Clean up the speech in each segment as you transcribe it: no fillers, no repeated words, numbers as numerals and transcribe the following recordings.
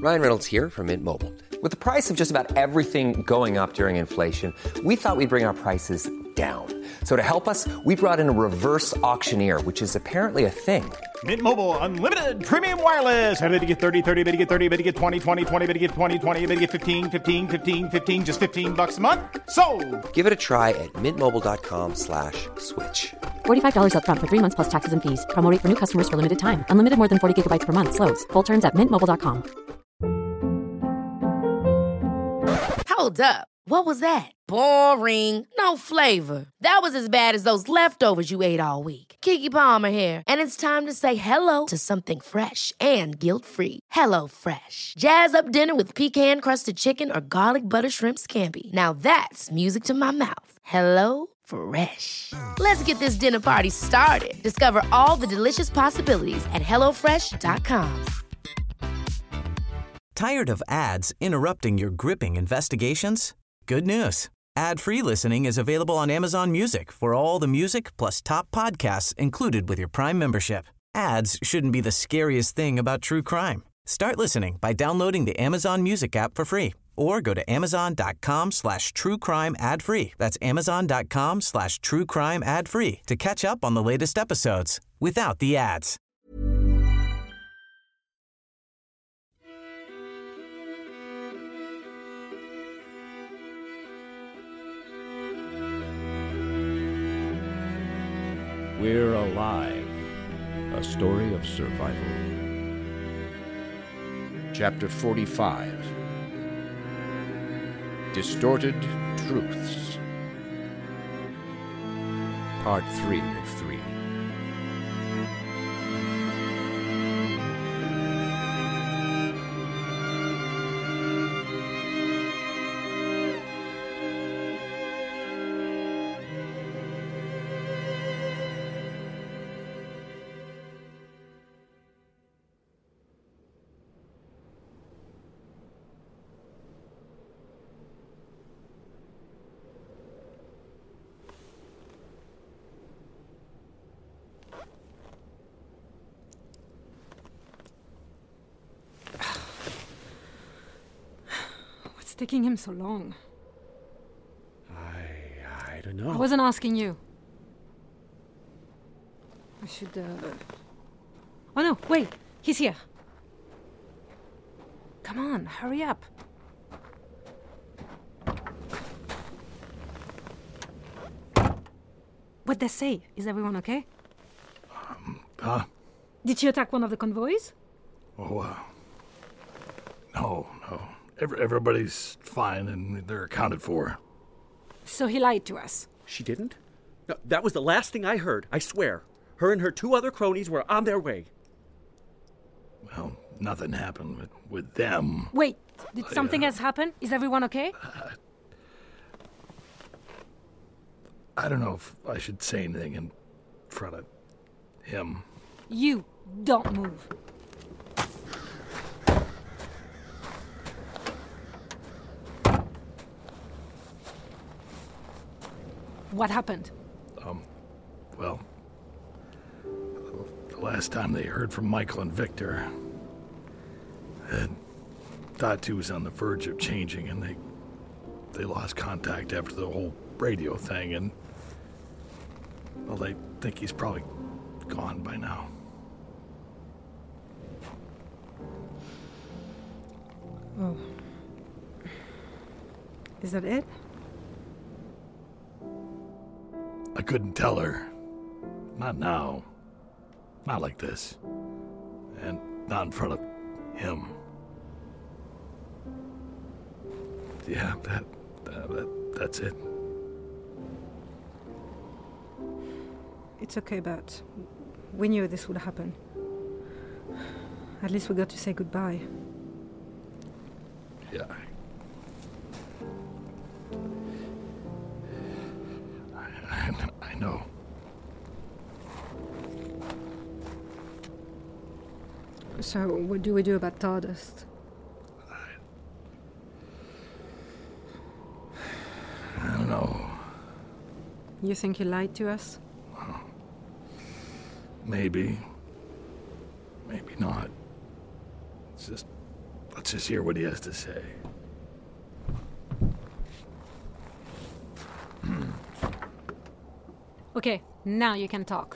Ryan Reynolds here from Mint Mobile. With the price of just about everything going up during inflation, we thought we'd bring our prices down. So to help us, we brought in a reverse auctioneer, which is apparently a thing. Mint Mobile Unlimited Premium Wireless. How to get 30, 30, bit to get 30, bit to get 20, 20, 20, bit to get 20, 20, bit to get 15, 15, 15, 15, just $15 a month? Sold! Give it a try at mintmobile.com/switch. $45 up front for 3 months plus taxes and fees. Promo rate for new customers for limited time. Unlimited more than 40 gigabytes per month. Slows full terms at mintmobile.com. Hold up. What was that? Boring. No flavor. That was as bad as those leftovers you ate all week. Keke Palmer here, and it's time to say hello to something fresh and guilt-free. Hello Fresh. Jazz up dinner with pecan-crusted chicken or garlic butter shrimp scampi. Now that's music to my mouth. Hello Fresh. Let's get this dinner party started. Discover all the delicious possibilities at hellofresh.com. Tired of ads interrupting your gripping investigations? Good news. Ad-free listening is available on Amazon Music for all the music plus top podcasts included with your Prime membership. Ads shouldn't be the scariest thing about true crime. Start listening by downloading the Amazon Music app for free or go to amazon.com/truecrime ad-free. That's amazon.com/truecrime ad-free to catch up on the latest episodes without the ads. We're Alive, a story of survival. Chapter 45, Distorted Truths. Part 3 of 3. What's taking him so long? I don't know. I wasn't asking you. I should, Oh no, wait. He's here. Come on, hurry up. What'd they say? Is everyone okay? Did she attack one of the convoys? Oh, no. Everybody's fine and they're accounted for. So he lied to us. She didn't? No, that was the last thing I heard, I swear. Her and her 2 other cronies were on their way. Well, nothing happened with them. Wait, did something else happen? Is everyone okay? I don't know if I should say anything in front of him. You don't move. What happened? Well, the last time they heard from Michael and Victor, Datu was on the verge of changing, and they lost contact after the whole radio thing, and well, they think he's probably gone by now. Oh. Is that it? I couldn't tell her. Not now. Not like this. And not in front of him. Yeah, that's it. It's okay, but we knew this would happen. At least we got to say goodbye. Yeah. I know. So, what do we do about Stardust? I don't know. You think he lied to us? Maybe. Maybe not. It's just, Let's just hear what he has to say. Okay, now you can talk.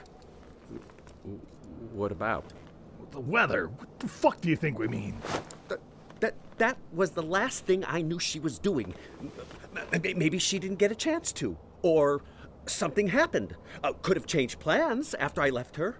What about? The weather. What the fuck do you think we mean? That was the last thing I knew she was doing. Maybe she didn't get a chance to. Or something happened. Could have changed plans after I left her.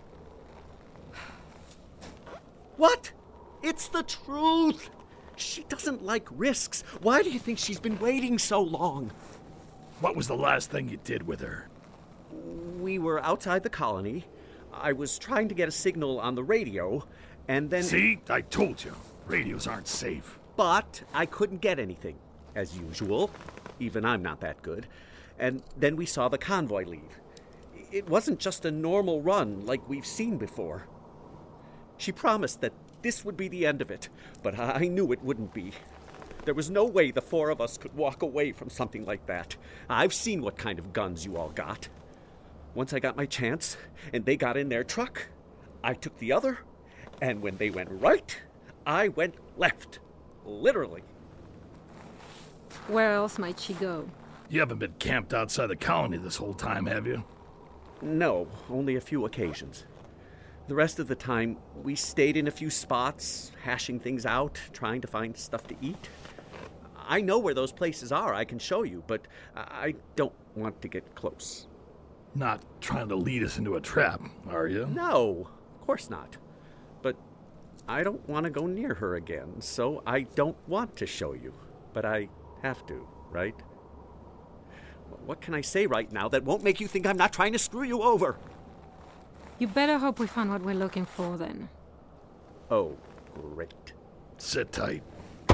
What? It's the truth. She doesn't like risks. Why do you think she's been waiting so long? What was the last thing you did with her? We were outside the colony. I was trying to get a signal on the radio, and then... See? I told you. Radios aren't safe. But I couldn't get anything, as usual. Even I'm not that good. And then we saw the convoy leave. It wasn't just a normal run like we've seen before. She promised that this would be the end of it, but I knew it wouldn't be. There was no way the four of us could walk away from something like that. I've seen what kind of guns you all got. Once I got my chance, and they got in their truck, I took the other, and when they went right, I went left. Literally. Where else might she go? You haven't been camped outside the colony this whole time, have you? No, only a few occasions. The rest of the time, we stayed in a few spots, hashing things out, trying to find stuff to eat. I know where those places are, I can show you, but I don't want to get close. Not trying to lead us into a trap, are you? No, of course not. But I don't want to go near her again, so I don't want to show you. But I have to, right? What can I say right now that won't make you think I'm not trying to screw you over? You better hope we find what we're looking for, then. Oh, great. Sit tight.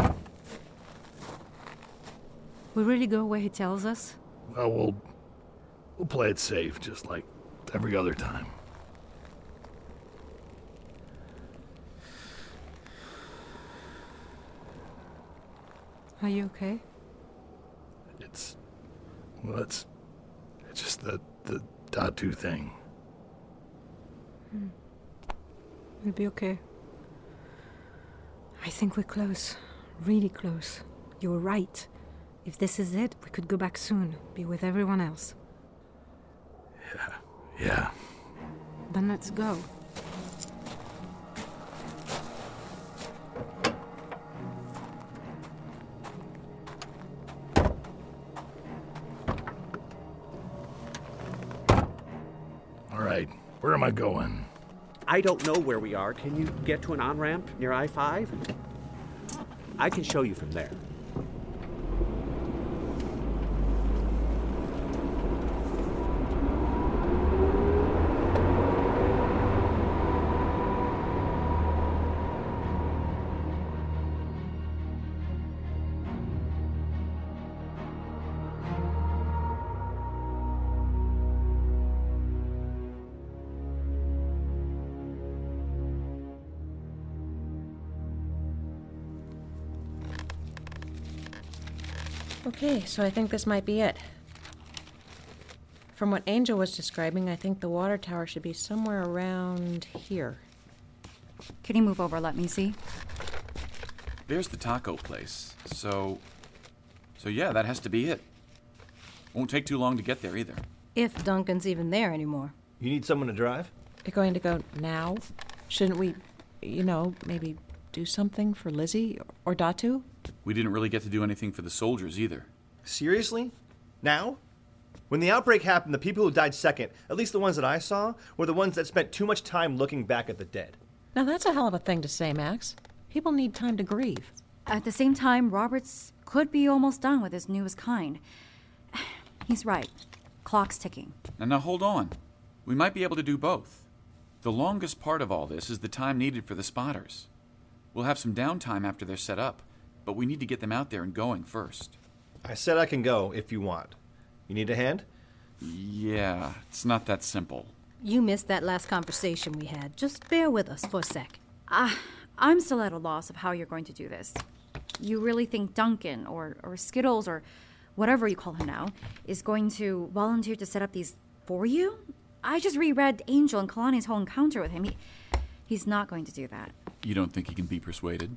We really go where he tells us? Well, we'll play it safe, just like every other time. Are you okay? It's just the Datu thing. We'll be okay. I think we're close. Really close. You were right. If this is it, we could go back soon. Be with everyone else. Yeah. Then let's go. All right. Where am I going? I don't know where we are. Can you get to an on-ramp near I-5? I can show you from there. Okay, so I think this might be it. From what Angel was describing, I think the water tower should be somewhere around here. Can you move over? Let me see. There's the taco place. So yeah, that has to be it. Won't take too long to get there either. If Duncan's even there anymore. You need someone to drive? You're going to go now? Shouldn't we, maybe do something for Lizzie or Datu? We didn't really get to do anything for the soldiers either. Seriously? Now? When the outbreak happened, the people who died second, at least the ones that I saw, were the ones that spent too much time looking back at the dead. Now that's a hell of a thing to say, Max. People need time to grieve. At the same time, Roberts could be almost done with his newest kind. He's right. Clock's ticking. Now hold on. We might be able to do both. The longest part of all this is the time needed for the spotters. We'll have some downtime after they're set up, but we need to get them out there and going first. I said I can go if you want. You need a hand? Yeah, it's not that simple. You missed that last conversation we had. Just bear with us for a sec. I'm still at a loss of how you're going to do this. You really think Duncan or Skittles or whatever you call him now is going to volunteer to set up these for you? I just reread Angel and Kalani's whole encounter with him. He's not going to do that. You don't think he can be persuaded?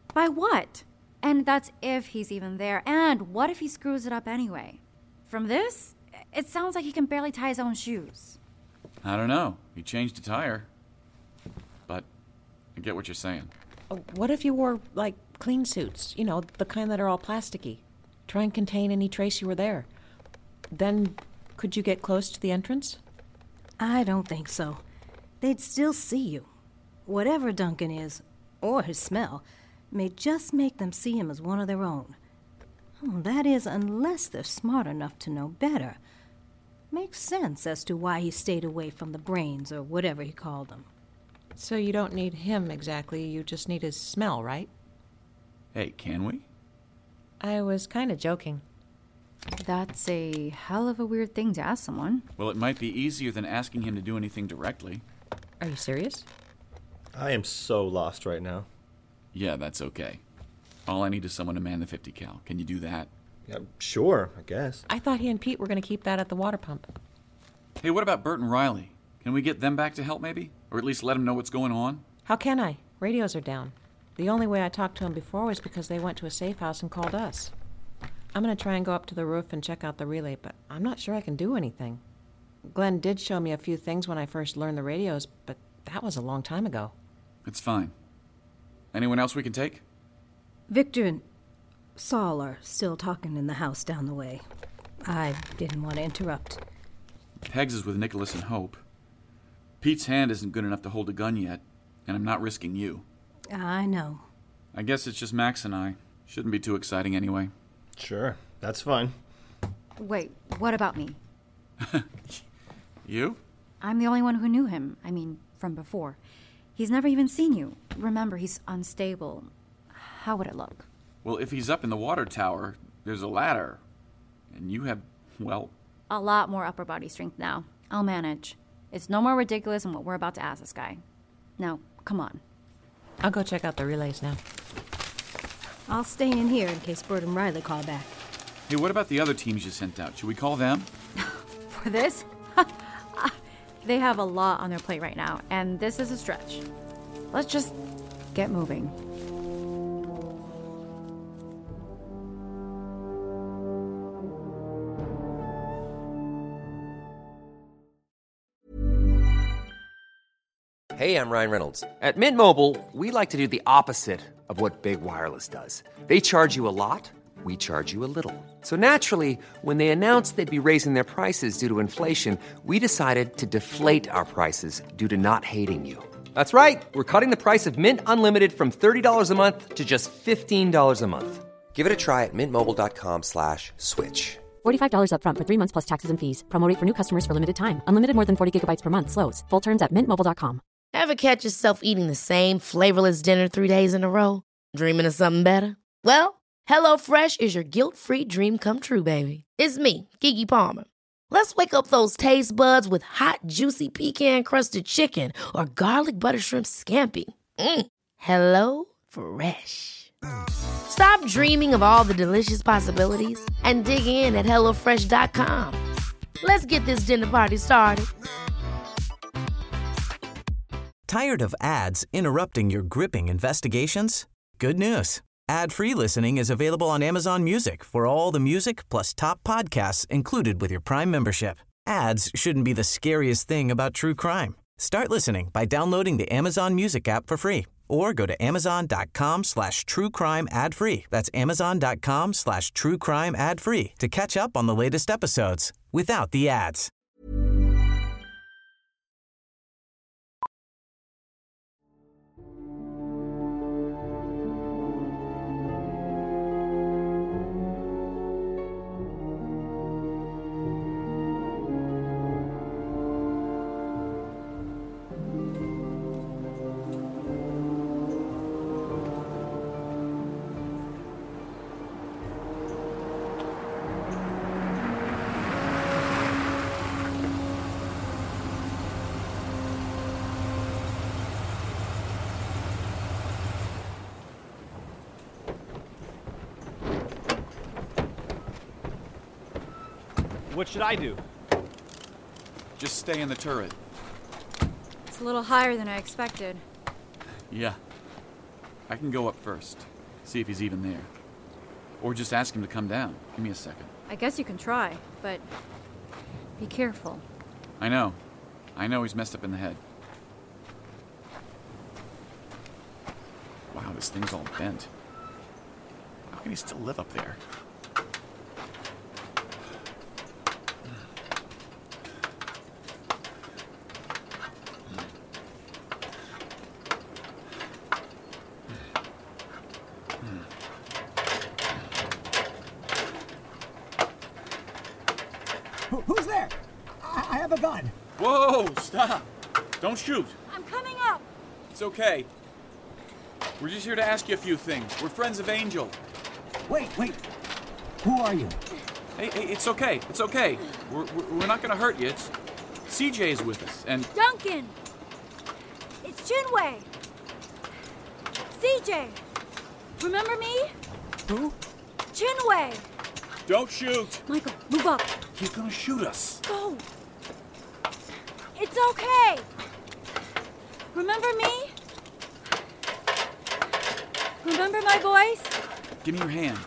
By what? And that's if he's even there. And what if he screws it up anyway? From this, it sounds like he can barely tie his own shoes. I don't know. He changed a tire. But I get what you're saying. What if you wore, like, clean suits? You know, the kind that are all plasticky. Try and contain any trace you were there. Then, could you get close to the entrance? I don't think so. They'd still see you. Whatever Duncan is, or his smell, may just make them see him as one of their own. That is, unless they're smart enough to know better. Makes sense as to why he stayed away from the brains, or whatever he called them. So you don't need him exactly, you just need his smell, right? Hey, can we? I was kind of joking. That's a hell of a weird thing to ask someone. Well, it might be easier than asking him to do anything directly. Are you serious? I am so lost right now. Yeah, that's okay. All I need is someone to man the 50 cal. Can you do that? Yeah, sure, I guess. I thought he and Pete were going to keep that at the water pump. Hey, what about Bert and Riley? Can we get them back to help, maybe? Or at least let them know what's going on? How can I? Radios are down. The only way I talked to them before was because they went to a safe house and called us. I'm going to try and go up to the roof and check out the relay, but I'm not sure I can do anything. Glenn did show me a few things when I first learned the radios, but that was a long time ago. It's fine. Anyone else we can take? Victor and Saul are still talking in the house down the way. I didn't want to interrupt. Pegs is with Nicholas and Hope. Pete's hand isn't good enough to hold a gun yet, and I'm not risking you. I know. I guess it's just Max and I. Shouldn't be too exciting anyway. Sure, that's fine. Wait, what about me? You? I'm the only one who knew him. I mean, from before. He's never even seen you. Remember, he's unstable. How would it look? Well, if he's up in the water tower, there's a ladder. And you have, well... A lot more upper body strength now. I'll manage. It's no more ridiculous than what we're about to ask this guy. Now, come on. I'll go check out the relays now. I'll stay in here in case Bert and Riley call back. Hey, what about the other teams you sent out? Should we call them? For this? They have a lot on their plate right now, and this is a stretch. Let's just get moving. Hey, I'm Ryan Reynolds. At Mint Mobile, we like to do the opposite of what Big Wireless does. They charge you a lot, we charge you a little. So naturally, when they announced they'd be raising their prices due to inflation, we decided to deflate our prices due to not hating you. That's right. We're cutting the price of Mint Unlimited from $30 a month to just $15 a month. Give it a try at mintmobile.com/switch. $45 up front for 3 months plus taxes and fees. Promo rate for new customers for limited time. Unlimited more than 40 gigabytes per month. Slows full terms at mintmobile.com. Ever catch yourself eating the same flavorless dinner 3 days in a row? Dreaming of something better? Well, HelloFresh is your guilt-free dream come true, baby. It's me, Keke Palmer. Let's wake up those taste buds with hot, juicy pecan-crusted chicken or garlic butter shrimp scampi. Hello Fresh. Stop dreaming of all the delicious possibilities and dig in at HelloFresh.com. Let's get this dinner party started. Tired of ads interrupting your gripping investigations? Good news. Ad-free listening is available on Amazon Music for all the music plus top podcasts included with your Prime membership. Ads shouldn't be the scariest thing about true crime. Start listening by downloading the Amazon Music app for free or go to amazon.com/truecrime ad-free. That's amazon.com/truecrime ad-free to catch up on the latest episodes without the ads. What should I do? Just stay in the turret. It's a little higher than I expected. Yeah. I can go up first. See if he's even there. Or just ask him to come down. Give me a second. I guess you can try, but be careful. I know. I know he's messed up in the head. Wow, this thing's all bent. How can he still live up there? Who's there? I have a gun. Whoa, stop. Don't shoot. I'm coming up. It's okay. We're just here to ask you a few things. We're friends of Angel. Wait. Who are you? Hey, it's okay. It's okay. We're not going to hurt you. CJ's with us, and... Duncan! It's Chinwei! CJ! Remember me? Who? Chinwei! Don't shoot! Michael, move up. He's going to shoot us. Go! It's okay! Remember me? Remember my voice? Give me your hand.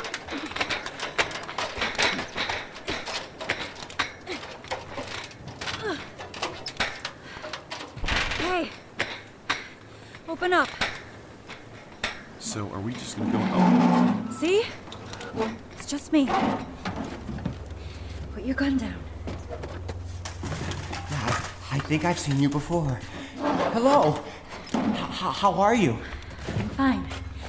Hey, open up. So, are we just gonna go... Oh. See? It's just me. Put your gun down. I think I've seen you before. Hello. How are you? I'm fine.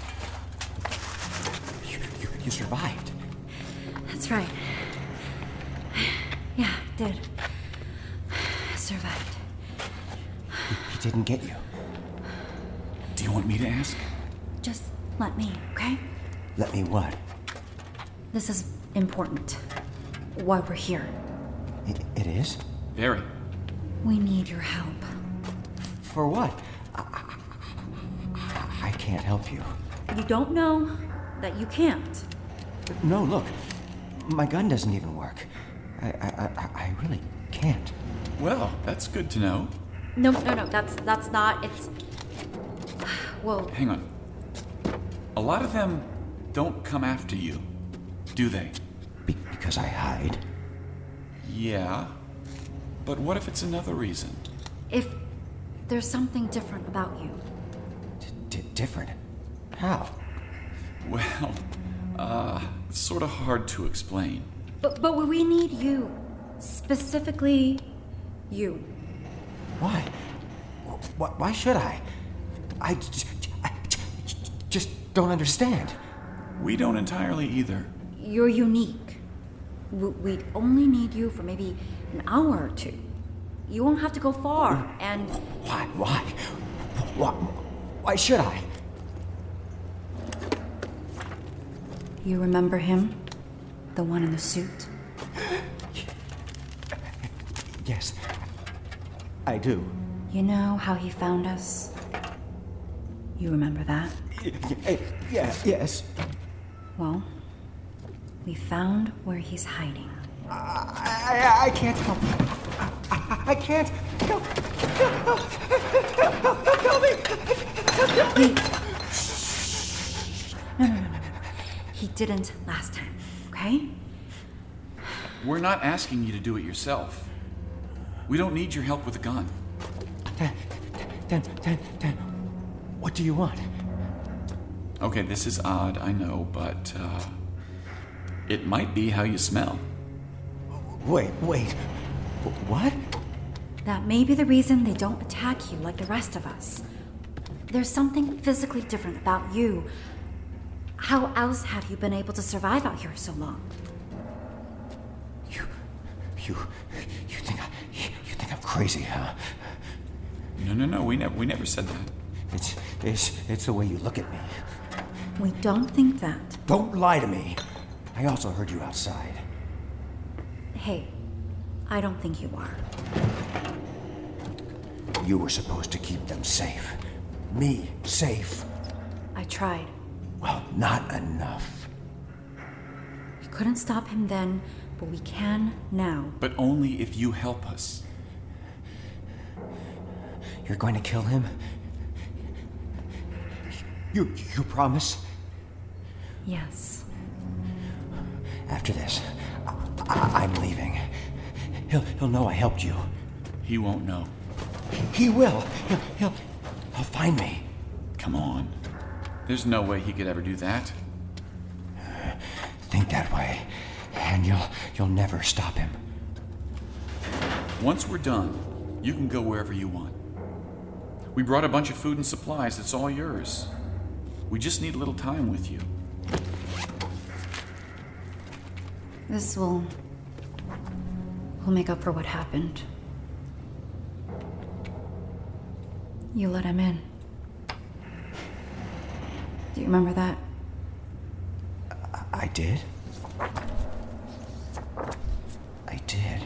You survived. That's right. Yeah, I did. I survived. He didn't get you. Do you want me to ask? Just let me, okay? Let me what? This is important. Why we're here. It is? Very. We need your help. For what? I can't help you. You don't know that you can't. No, look. My gun doesn't even work. I really can't. Well, that's good to know. No, that's not, it's... Whoa. Hang on. A lot of them don't come after you, do they? Because I hide? Yeah. But what if it's another reason? If there's something different about you. Different? How? Well, it's sort of hard to explain. But we need you. Specifically, you. Why? Why should I? I just don't understand. We don't entirely either. You're unique. We'd only need you for maybe an hour or two. You won't have to go far, and... Why should I? You remember him? The one in the suit? Yes, I do. You know how he found us? You remember that? Yes. Well, we found where he's hiding. I can't help you. I can't. Help me. No. He didn't last time, okay? We're not asking you to do it yourself. We don't need your help with a gun. Then, what do you want? Okay, this is odd, I know, but, it might be how you smell. Wait. What? That may be the reason they don't attack you like the rest of us. There's something physically different about you. How else have you been able to survive out here so long? You think I'm crazy, huh? No, we never said that. It's the way you look at me. We don't think that. Don't lie to me. I also heard you outside. Hey, I don't think you are. You were supposed to keep them safe. Me safe. I tried. Well, not enough. We couldn't stop him then, but we can now. But only if you help us. You're going to kill him? You promise? Yes. After this, I'm leaving. He'll know I helped you. He won't know. He will. He'll find me. Come on. There's no way he could ever do that. Think that way, and you'll never stop him. Once we're done, you can go wherever you want. We brought a bunch of food and supplies. It's all yours. We just need a little time with you. This will make up for what happened. You let him in. Do you remember that? I did? I did.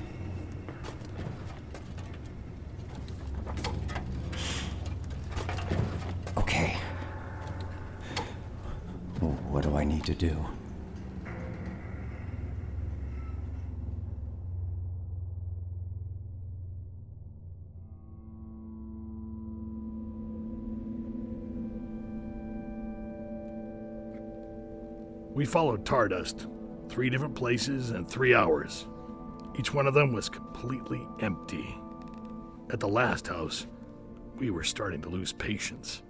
Okay. What do I need to do? We followed Tardust, 3 different places in 3 hours. Each one of them was completely empty. At the last house, we were starting to lose patience.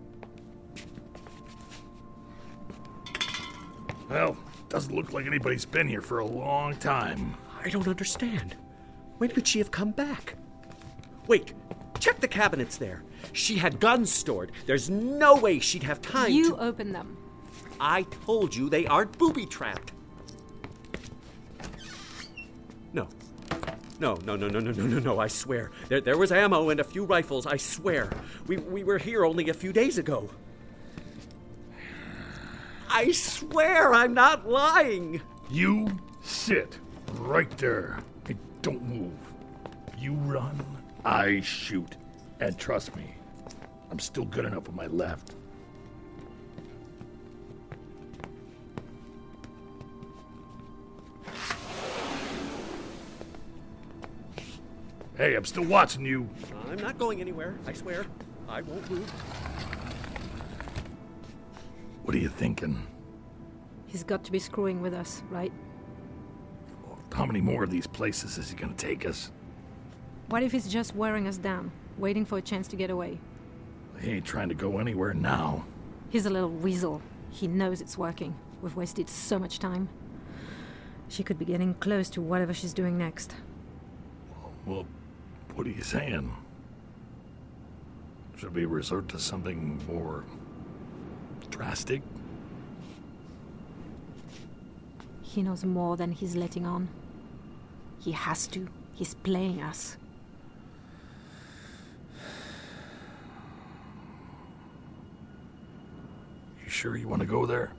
Well, doesn't look like anybody's been here for a long time. I don't understand. When could she have come back? Wait, check the cabinets there. She had guns stored. There's no way she'd have time You to... open them. I told you they aren't booby-trapped. No, I swear. There was ammo and a few rifles, I swear. We were here only a few days ago. I swear I'm not lying. You sit right there and don't move. You run, I shoot. And trust me, I'm still good enough with my left. Hey, I'm still watching you. I'm not going anywhere, I swear. I won't move. What are you thinking? He's got to be screwing with us, right? How many more of these places is he gonna take us? What if he's just wearing us down, waiting for a chance to get away? He ain't trying to go anywhere now. He's a little weasel. He knows it's working. We've wasted so much time. She could be getting close to whatever she's doing next. Well, what are you saying? Should we resort to something more drastic? He knows more than he's letting on. He has to. He's playing us. You sure you want to go there?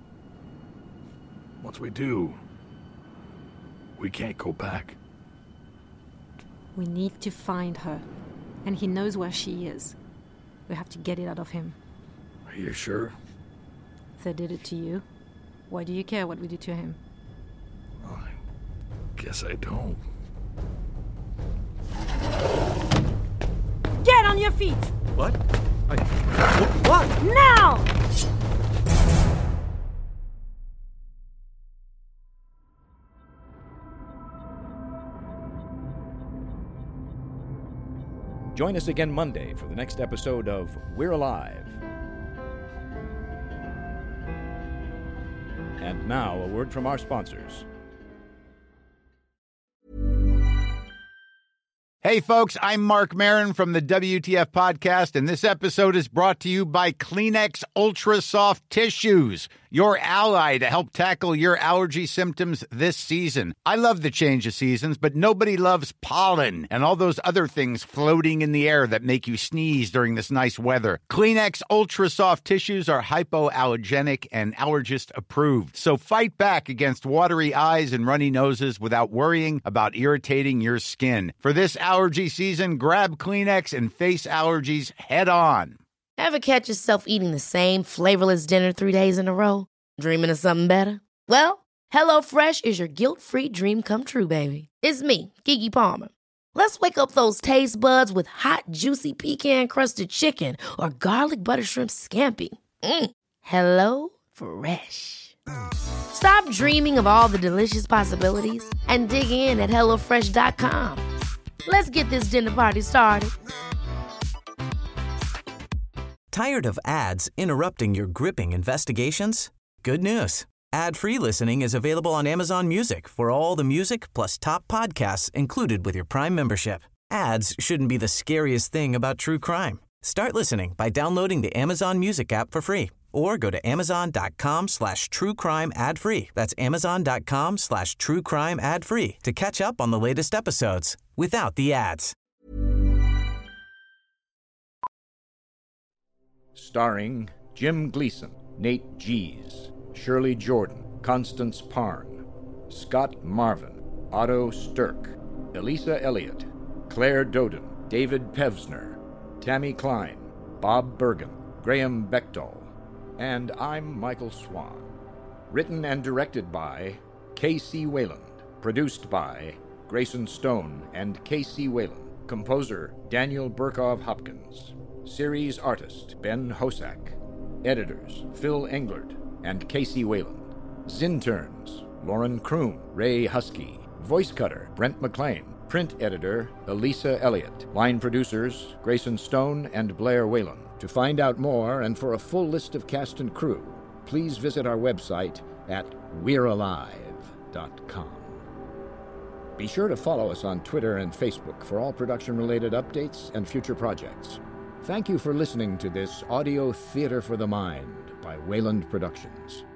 Once we do, we can't go back. We need to find her. And he knows where she is. We have to get it out of him. Are you sure? They did it to you. Why do you care what we do to him? I guess I don't. Get on your feet! What? What? Now! Join us again Monday for the next episode of We're Alive. And now, a word from our sponsors. Hey, folks, I'm Mark Maron from the WTF Podcast, and this episode is brought to you by Kleenex Ultra Soft Tissues, your ally to help tackle your allergy symptoms this season. I love the change of seasons, but nobody loves pollen and all those other things floating in the air that make you sneeze during this nice weather. Kleenex Ultra Soft Tissues are hypoallergenic and allergist approved, so fight back against watery eyes and runny noses without worrying about irritating your skin. For this allergy season, grab Kleenex and face allergies head on. Ever catch yourself eating the same flavorless dinner 3 days in a row? Dreaming of something better? Well, HelloFresh is your guilt-free dream come true, baby. It's me, Keke Palmer. Let's wake up those taste buds with hot, juicy pecan-crusted chicken or garlic butter shrimp scampi. Hello Fresh. Stop dreaming of all the delicious possibilities and dig in at HelloFresh.com. Let's get this dinner party started. Tired of ads interrupting your gripping investigations? Good news. Ad-free listening is available on Amazon Music for all the music plus top podcasts included with your Prime membership. Ads shouldn't be the scariest thing about true crime. Start listening by downloading the Amazon Music app for free or go to amazon.com/truecrime ad-free. That's amazon.com/truecrime ad-free to catch up on the latest episodes without the ads. Starring Jim Gleason, Nate Gies, Shirley Jordan, Constance Parn, Scott Marvin, Otto Stirk, Elisa Elliott, Claire Doden, David Pevsner, Tammy Klein, Bob Bergen, Graham Bechtel, and I'm Michael Swan. Written and directed by K.C. Wayland. Produced by Grayson Stone and K.C. Wayland. Composer Daniel Burkov Hopkins. Series artist Ben Hosack. Editors Phil Englert and K.C. Wayland. Zinterns Lauren Kroom, Ray Husky. Voice cutter Brent McLean. Print editor Elisa Elliott. Line producers Grayson Stone and Blair Whalen. To find out more and for a full list of cast and crew, please visit our website at we'realive.com. Be sure to follow us on Twitter and Facebook for all production-related updates and future projects. Thank you for listening to this audio theater for the mind by Wayland Productions.